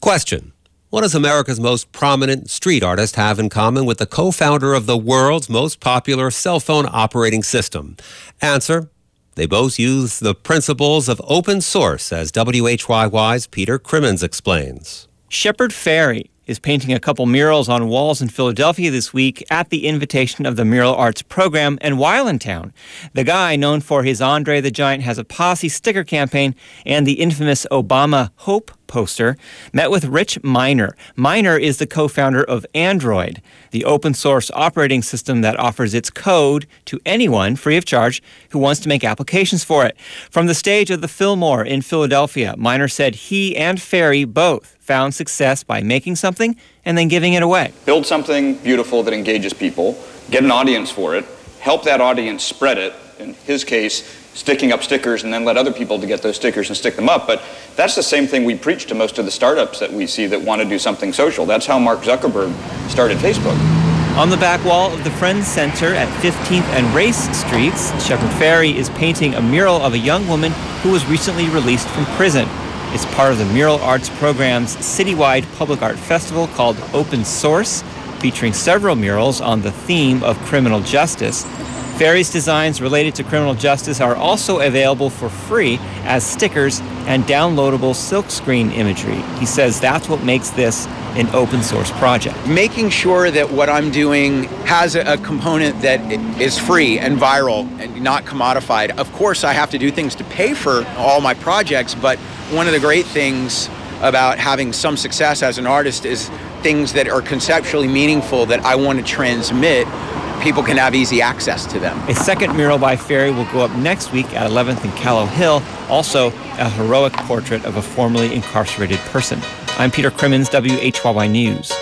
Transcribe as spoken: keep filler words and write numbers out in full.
Question: what does America's most prominent street artist have in common with the co-founder of the world's most popular cell phone operating system? Answer: they both use the principles of open source, as W H Y Y's Peter Crimmins explains. Shepard Fairey is painting a couple murals on walls in Philadelphia this week at the invitation of the Mural Arts Program and While in Town. The guy, known for his Andre the Giant Has a Posse sticker campaign and the infamous Obama Hope poster, met with Rich Miner. Miner is the co-founder of Android, the open-source operating system that offers its code to anyone free of charge who wants to make applications for it. From the stage of the Fillmore in Philadelphia, Miner said he and Fairey both found success by making something and then giving it away. Build something beautiful that engages people, get an audience for it, help that audience spread it, in his case, sticking up stickers, and then let other people to get those stickers and stick them up. But that's the same thing we preach to most of the startups that we see that want to do something social. That's how Mark Zuckerberg started Facebook. On the back wall of the Friends Center at fifteenth and Race Streets, Shepard Fairey is painting a mural of a young woman who was recently released from prison. It's part of the Mural Arts Program's citywide public art festival called Open Source, featuring several murals on the theme of criminal justice. Fairey's designs related to criminal justice are also available for free as stickers and downloadable silkscreen imagery. He says that's what makes this an open source project. Making sure that what I'm doing has a, a component that is free and viral and not commodified. Of course, I have to do things to pay for all my projects, but one of the great things about having some success as an artist is things that are conceptually meaningful that I want to transmit. People can have easy access to them. A second mural by Fairey will go up next week at eleventh and Callow Hill, also a heroic portrait of a formerly incarcerated person. I'm Peter Crimmins, W H Y Y News.